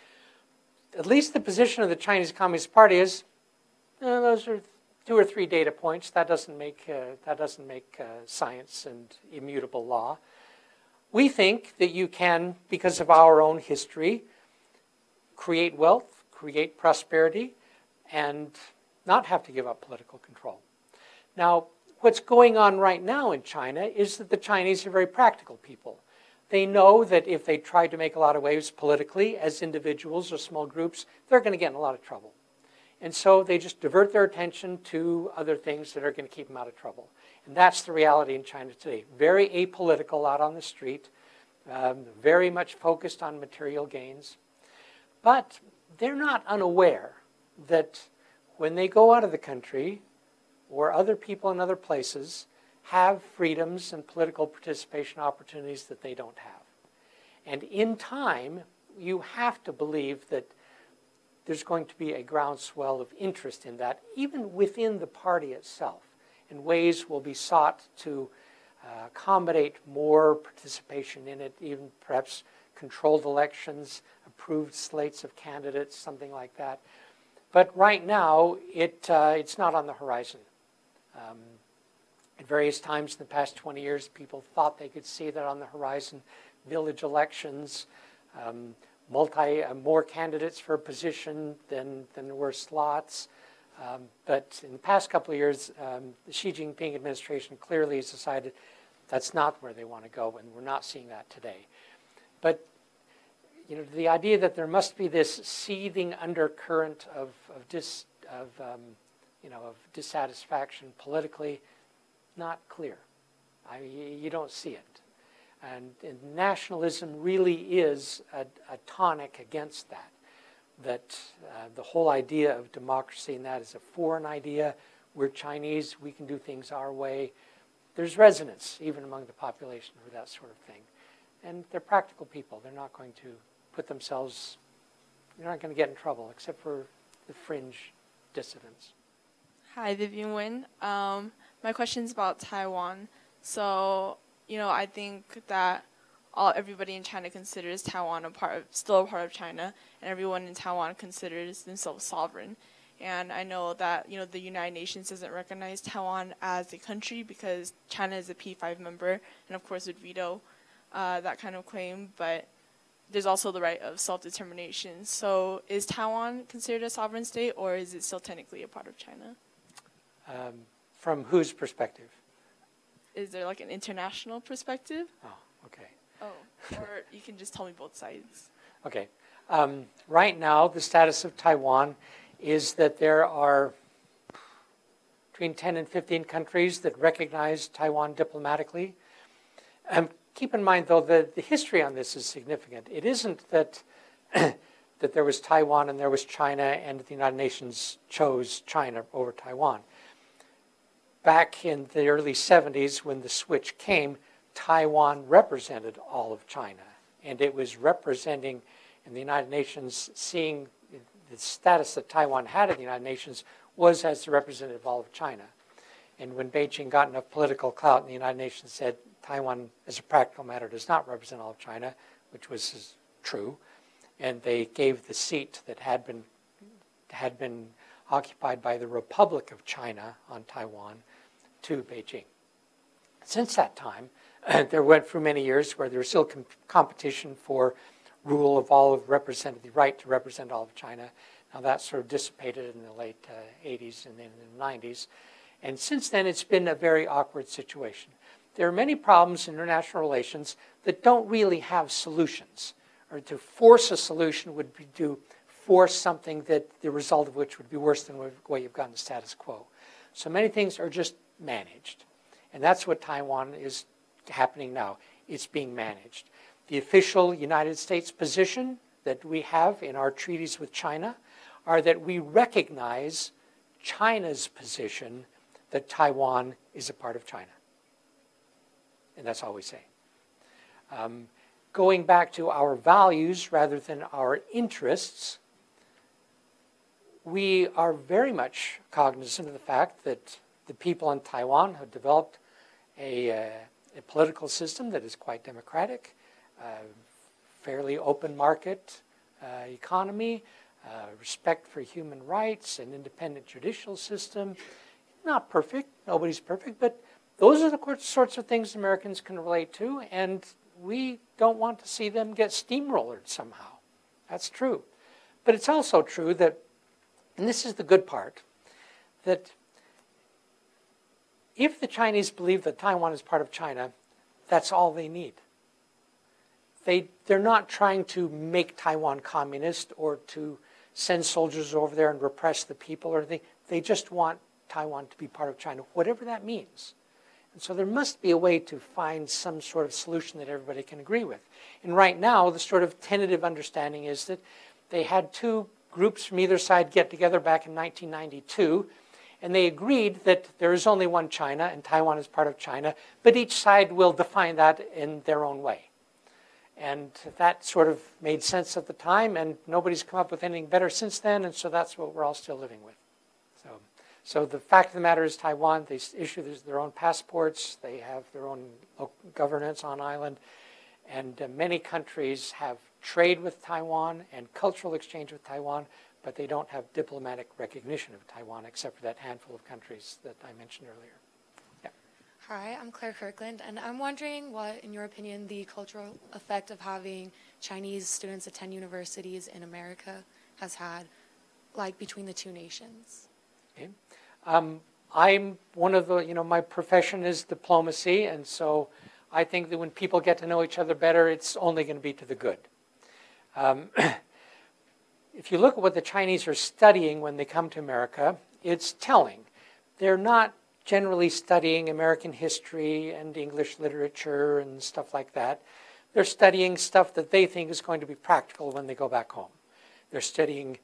At least the position of the Chinese Communist Party is, uh, those are two or three data points. That doesn't make, uh, that doesn't make uh, science and immutable law. We think that you can, because of our own history, create wealth, create prosperity, and not have to give up political control. Now, what's going on right now in China is that the Chinese are very practical people. They know that if they try to make a lot of waves politically as individuals or small groups, they're going to get in a lot of trouble. And so they just divert their attention to other things that are going to keep them out of trouble. And that's the reality in China today. Very apolitical out on the street, um, very much focused on material gains. But they're not unaware that when they go out of the country, or other people in other places have freedoms and political participation opportunities that they don't have. And in time, you have to believe that there's going to be a groundswell of interest in that, even within the party itself. And ways will be sought to uh, accommodate more participation in it, even perhaps controlled elections, approved slates of candidates, something like that. But right now, it uh, it's not on the horizon. Um, at various times in the past twenty years, people thought they could see that on the horizon. Village elections, um, multi uh, more candidates for a position than, than there were slots. Um, but in the past couple of years, um, the Xi Jinping administration clearly has decided that's not where they want to go, and we're not seeing that today. But you know, the idea that there must be this seething undercurrent of of, dis, of um, you know of dissatisfaction politically, not clear. I mean, you don't see it, and, and nationalism really is a, a tonic against that. That uh, the whole idea of democracy and that is a foreign idea. We're Chinese, we can do things our way. There's resonance even among the population for that sort of thing. And they're practical people. They're not going to put themselves, they're not going to get in trouble except for the fringe dissidents. Hi, Vivian Nguyen. Um, my question is about Taiwan. So, you know, I think that all everybody in China considers Taiwan a part of, still a part of China, and everyone in Taiwan considers themselves sovereign. And I know that, you know, the United Nations doesn't recognize Taiwan as a country because China is a P five member, and of course would veto uh, that kind of claim. But there's also the right of self-determination. So is Taiwan considered a sovereign state, or is it still technically a part of China? Um, from whose perspective? Is there like an international perspective? Oh, okay. Oh, or you can just tell me both sides. Okay. Um, right now, the status of Taiwan is that there are between ten and fifteen countries that recognize Taiwan diplomatically. Um, keep in mind, though, that the history on this is significant. It isn't that that there was Taiwan and there was China and the United Nations chose China over Taiwan. Back in the early seventies, when the switch came, Taiwan represented all of China, and it was representing in the United Nations, seeing the status that Taiwan had in the United Nations was as the representative of all of China. And when Beijing got enough political clout, and the United Nations said Taiwan, as a practical matter, does not represent all of China, which was true, and they gave the seat that had been had been occupied by the Republic of China on Taiwan to Beijing. Since that time, there went through many years where there was still com- competition for rule of all of represented the right to represent all of China. Now that sort of dissipated in the late uh, eighties and then in the nineties. And since then, it's been a very awkward situation. There are many problems in international relations that don't really have solutions. Or to force a solution would be to force something that the result of which would be worse than the way you've gotten the status quo. So many things are just managed. And that's what Taiwan is happening now. It's being managed. The official United States position that we have in our treaties with China are that we recognize China's position that Taiwan is a part of China. And that's all we say. Um, going back to our values rather than our interests, we are very much cognizant of the fact that the people in Taiwan have developed a, uh, a political system that is quite democratic, uh, fairly open market uh, economy, uh, respect for human rights, an independent judicial system. Not perfect, nobody's perfect, but those are the sorts of things Americans can relate to, and we don't want to see them get steamrollered somehow. That's true. But it's also true that, and this is the good part, that if the Chinese believe that Taiwan is part of China, that's all they need. They, they're not trying to make Taiwan communist or to send soldiers over there and repress the people or anything. They just want Taiwan to be part of China, whatever that means. And so there must be a way to find some sort of solution that everybody can agree with. And right now, the sort of tentative understanding is that they had two groups from either side get together back in nineteen ninety-two, and they agreed that there is only one China, and Taiwan is part of China, but each side will define that in their own way. And that sort of made sense at the time, and nobody's come up with anything better since then, and so that's what we're all still living with. So, so the fact of the matter is Taiwan, they issue their own passports, they have their own governance on island, and uh, many countries have trade with Taiwan and cultural exchange with Taiwan, but they don't have diplomatic recognition of Taiwan except for that handful of countries that I mentioned earlier. Yeah. Hi, I'm Claire Kirkland, and I'm wondering what, in your opinion, the cultural effect of having Chinese students attend universities in America has had, like, between the two nations. Okay. Um, I'm one of the, you know, my profession is diplomacy, and so I think that when people get to know each other better, it's only going to be to the good. Um, if you look at what the Chinese are studying when they come to America, it's telling. They're not generally studying American history and English literature and stuff like that. They're studying stuff that they think is going to be practical when they go back home. They're studying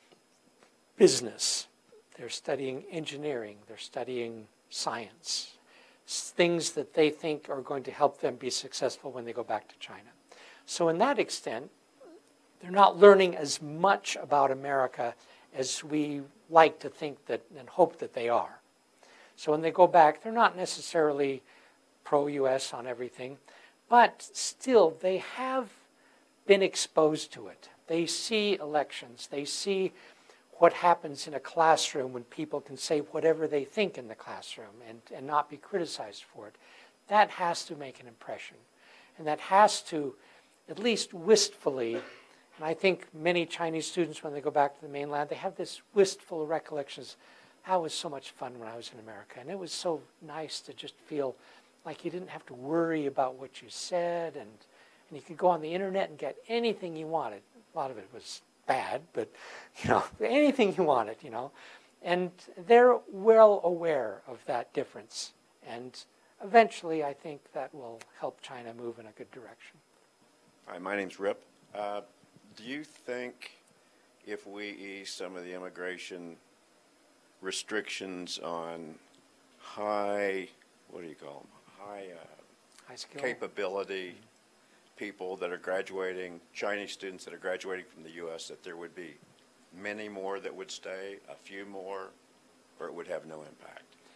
business. They're studying engineering. They're studying science. Things that they think are going to help them be successful when they go back to China. So in that extent, they're not learning as much about America as we like to think that and hope that they are. So when they go back, they're not necessarily pro-U S on everything, but still they have been exposed to it. They see elections. They see what happens in a classroom when people can say whatever they think in the classroom and, and not be criticized for it. That has to make an impression. And that has to, at least wistfully, and I think many Chinese students, when they go back to the mainland, they have this wistful recollections. That was so much fun when I was in America. And it was so nice to just feel like you didn't have to worry about what you said. And, and you could go on the internet and get anything you wanted. A lot of it was bad, but, you know, anything you wanted, you know. And they're well aware of that difference. And eventually, I think that will help China move in a good direction. Hi, my name's Rip. Uh, do you think if we ease some of the immigration restrictions on high, what do you call them, high, uh, High skill. capability people that are graduating, Chinese students that are graduating from the U S, that there would be many more that would stay, a few more, or it would have no impact?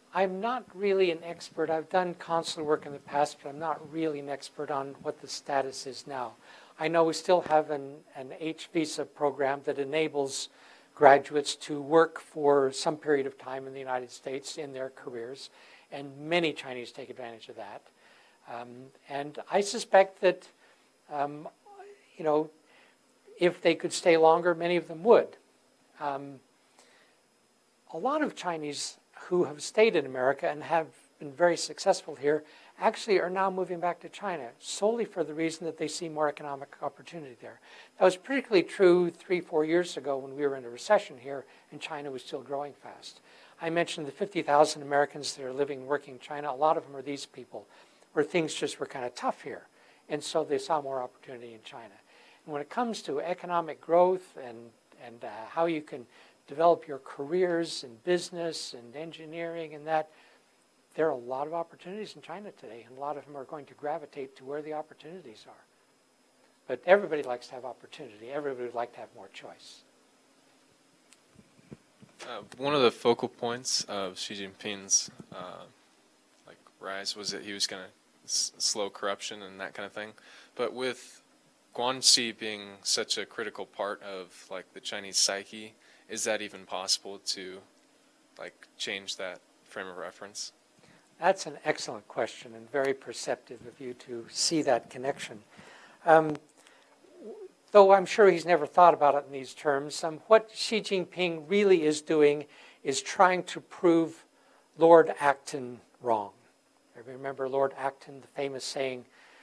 I'm not really an expert. I've done consular work in the past, but I'm not really an expert on what the status is now. I know we still have an, an H visa program that enables graduates to work for some period of time in the United States in their careers, and many Chinese take advantage of that. Um, and I suspect that, um, you know, if they could stay longer, many of them would. Um, a lot of Chinese who have stayed in America and have been very successful here actually are now moving back to China solely for the reason that they see more economic opportunity there. That was particularly true three, four years ago when we were in a recession here and China was still growing fast. I mentioned the fifty thousand Americans that are living and working in China. A lot of them are these people where things just were kind of tough here. And so they saw more opportunity in China. And when it comes to economic growth and, and uh, how you can develop your careers in business and engineering and that, there are a lot of opportunities in China today, and a lot of them are going to gravitate to where the opportunities are. But everybody likes to have opportunity. Everybody would like to have more choice. Uh, one of the focal points of Xi Jinping's uh, like rise was that he was going to s- slow corruption and that kind of thing. But with Guanxi being such a critical part of like the Chinese psyche, is that even possible to like change that frame of reference? That's an excellent question and very perceptive of you to see that connection. Um, though I'm sure he's never thought about it in these terms, um, what Xi Jinping really is doing is trying to prove Lord Acton wrong. I remember Lord Acton, the famous saying,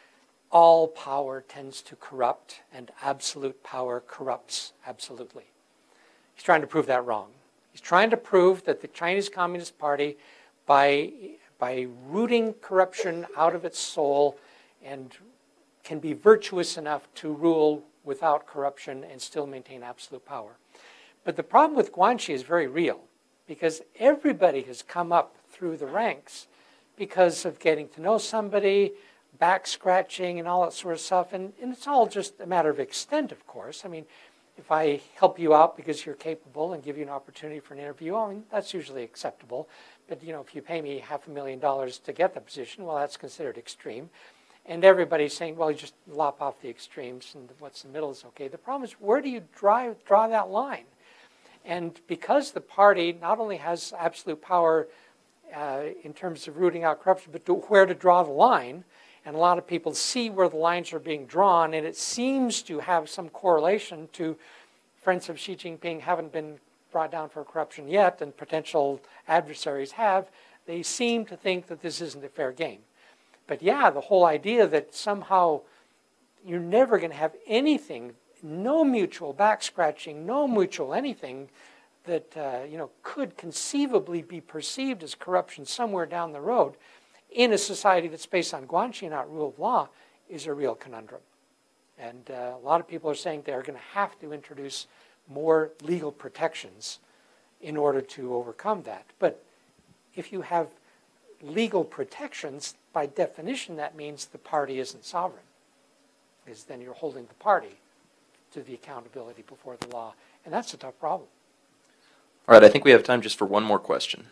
all power tends to corrupt and absolute power corrupts absolutely. He's trying to prove that wrong. He's trying to prove that the Chinese Communist Party, by by rooting corruption out of its soul and can be virtuous enough to rule without corruption and still maintain absolute power. But the problem with Guanxi is very real because everybody has come up through the ranks because of getting to know somebody, back scratching and all that sort of stuff. And, and it's all just a matter of extent, of course. I mean, if I help you out because you're capable and give you an opportunity for an interview, I mean, that's usually acceptable. But, you know, if you pay me half a million dollars to get the position, well, that's considered extreme. And everybody's saying, well, you just lop off the extremes and what's in the middle is okay. The problem is, where do you draw, draw that line? And because the party not only has absolute power uh, in terms of rooting out corruption, but to where to draw the line, and a lot of people see where the lines are being drawn, and it seems to have some correlation to friends of Xi Jinping haven't been brought down for corruption yet, and potential adversaries have. They seem to think that this isn't a fair game. But yeah, the whole idea that somehow you're never going to have anything, no mutual back scratching, no mutual anything that uh, you know could conceivably be perceived as corruption somewhere down the road in a society that's based on Guanxi, not rule of law, is a real conundrum. And uh, a lot of people are saying they're going to have to introduce more legal protections in order to overcome that. But if you have legal protections, by definition, that means the party isn't sovereign, because then you're holding the party to the accountability before the law. And that's a tough problem. All right, I think we have time just for one more question.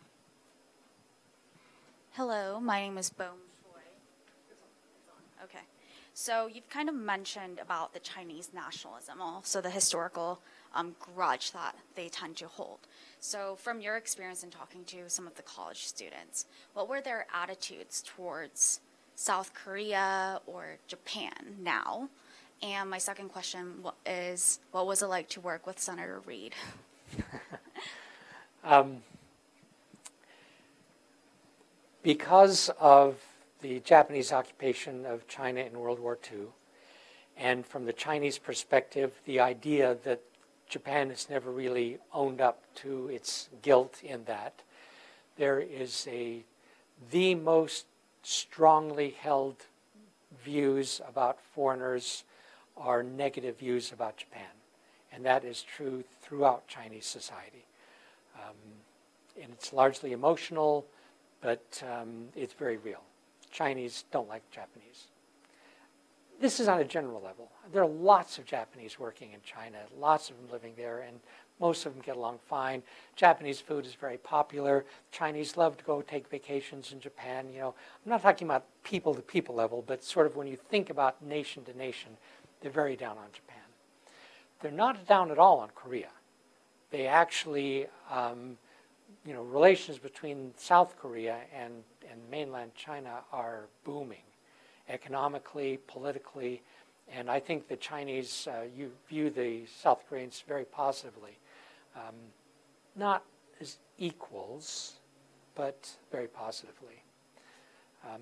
Hello, my name is Bo Choi. Okay. So you've kind of mentioned about the Chinese nationalism, also the historical um, grudge that they tend to hold. So from your experience in talking to some of the college students, what were their attitudes towards South Korea or Japan now? And my second question is, what was it like to work with Senator Reid? um, because of the Japanese occupation of China in World War Two, and from the Chinese perspective, the idea that Japan has never really owned up to its guilt in that, there is a the most strongly held views about foreigners are negative views about Japan. And that is true throughout Chinese society. Um, and it's largely emotional, but um, it's very real. Chinese don't like Japanese. This is on a general level. There are lots of Japanese working in China, lots of them living there, and Most of them get along fine. Japanese food is very popular. Chinese love to go take vacations in Japan. You know, I'm not talking about people to people level, but sort of when you think about nation to nation, they're very down on Japan. They're not down at all on Korea. They actually, um, you know, relations between South Korea and, and mainland China are booming, economically, politically, and I think the Chinese uh, you view the South Koreans very positively. Um, not as equals, but very positively. Um,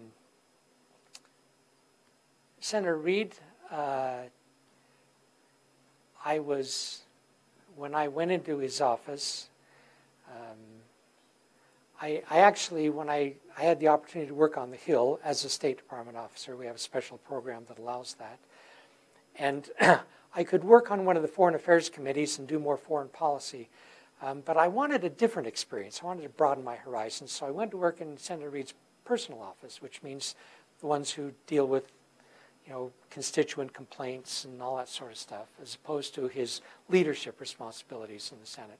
Senator Reid, uh, I was, when I went into his office, um, I, I actually, when I, I had the opportunity to work on the Hill as a State Department officer, we have a special program that allows that. And I could work on one of the foreign affairs committees and do more foreign policy. Um, but I wanted a different experience. I wanted to broaden my horizons. So I went to work in Senator Reid's personal office, which means the ones who deal with, you know, constituent complaints and all that sort of stuff, as opposed to his leadership responsibilities in the Senate.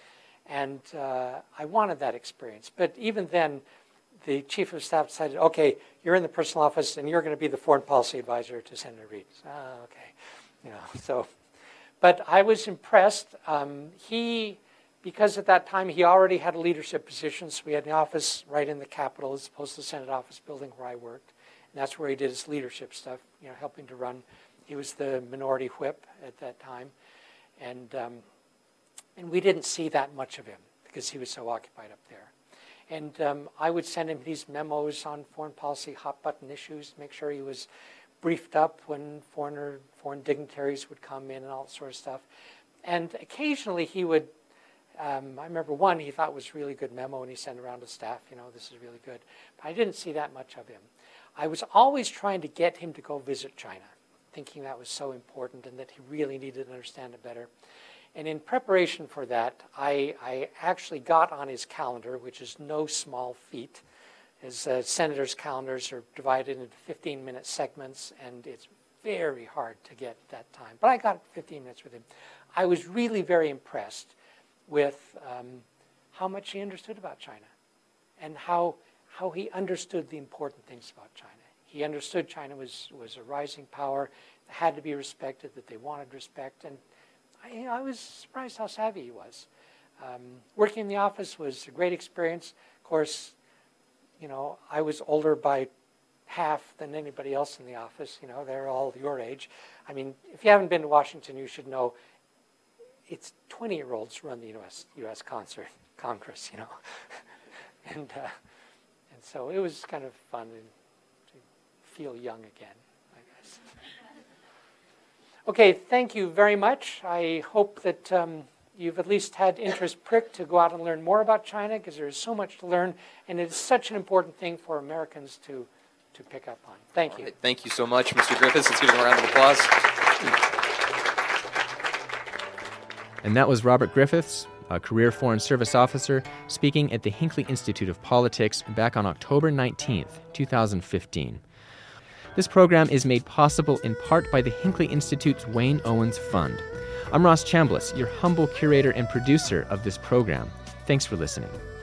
And uh, I wanted that experience. But even then, the chief of staff decided, okay, you're in the personal office and you're going to be the foreign policy advisor to Senator Reid. Oh, okay. You know, so, but I was impressed. Um, he, because at that time he already had a leadership position, so we had an office right in the Capitol as opposed to the Senate office building where I worked. And that's where he did his leadership stuff, you know, helping to run. He was the minority whip at that time. And, um, and we didn't see that much of him because he was so occupied up there. And um, I would send him these memos on foreign policy, hot-button issues, make sure he was briefed up when foreigner, foreign dignitaries would come in and all that sort of stuff. And occasionally he would, um, I remember one he thought was a really good memo and he sent around to staff, you know, this is really good. But I didn't see that much of him. I was always trying to get him to go visit China, thinking that was so important and that he really needed to understand it better. And in preparation for that, I, I actually got on his calendar, which is no small feat. His uh, senators' calendars are divided into fifteen-minute segments, and it's very hard to get that time. But I got fifteen minutes with him. I was really very impressed with um, how much he understood about China and how, how he understood the important things about China. He understood China was, was a rising power, had to be respected, that they wanted respect, and I, I was surprised how savvy he was. Um, working in the office was a great experience. Of course, you know, I was older by half than anybody else in the office. You know, they're all your age. I mean, if you haven't been to Washington, you should know it's twenty-year-olds run the U S U S concert, Congress, you know. and uh, and so it was kind of fun to feel young again, I guess. Okay, thank you very much. I hope that um, you've at least had interest pricked to go out and learn more about China, because there is so much to learn, and it is such an important thing for Americans to, to pick up on. Thank you. Right, thank you so much, Mister Griffiths. Let's give him a round of applause. And that was Robert Griffiths, a career Foreign Service officer, speaking at the Hinckley Institute of Politics back on October nineteenth, two thousand fifteen. This program is made possible in part by the Hinckley Institute's Wayne Owens Fund. I'm Ross Chambliss, your humble curator and producer of this program. Thanks for listening.